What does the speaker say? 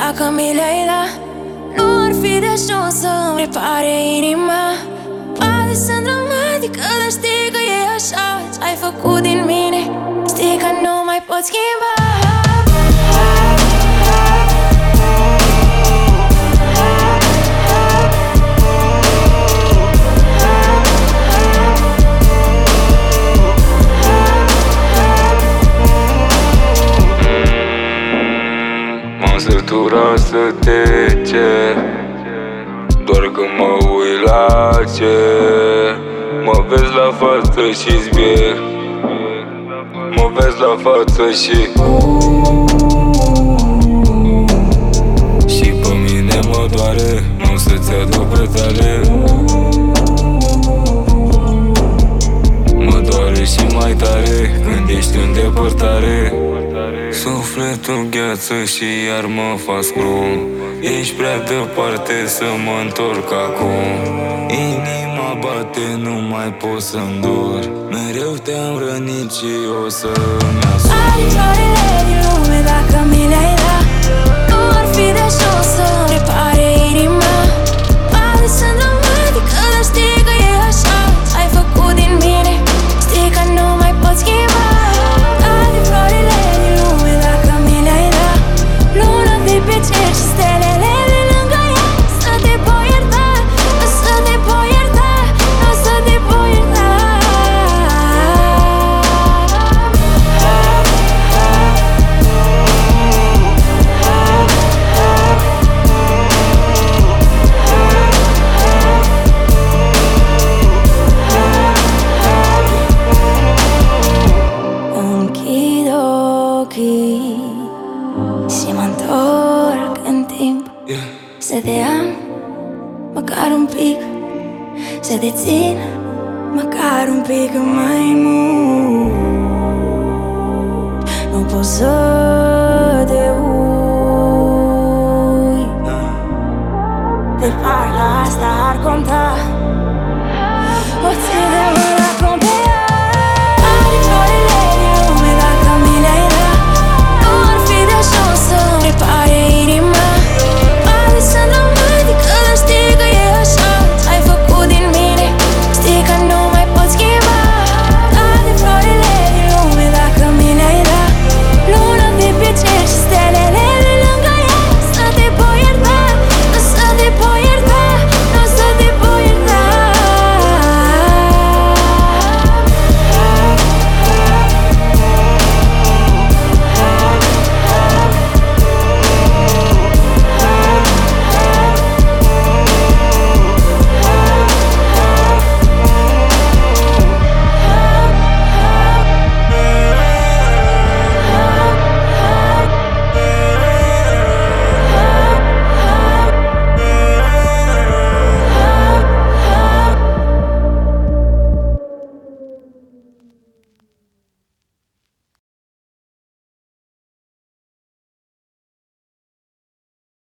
dacă mi le-ai da, nu ar fi de ajuns să-mi repare inima. Poate sunt dramatică, dar știi că e așa. Ce-ai făcut din mine, știi că nu mai pot schimba. M-am săturat să te cer, doar că mă uit la cer. Mă vezi la față și zbier, mă vezi la față și pe mine mă doare, nu să-ți aduc prea tare. Mă doare și mai tare când ești în depărtare. Sufletul gheață și iar mă fac scrum. Ești prea departe să mă întorc acum. Inima bate, nu mai pot să-mi dor. Mereu te-am rănit și o să-mi asum. Ai florile din lume dacă mi le-ai da, nu ar fi de ajuns să-mi repare inima. Poate sunt dramatică, dar știi că e așa. Ce-ai făcut din mine, știi că nu mai pot schimba. Ai florile din lume dacă mi le-ai da, luna de pe cer și stelele de lângă ea. Să te pot ierta, o să te pot ierta, o să te pot ierta. Închid ochii și mă întorc în timp, să te am măcar un pic, să te țin măcar un pic mai mult. Nu pot să te uit, de parcă asta ar conta.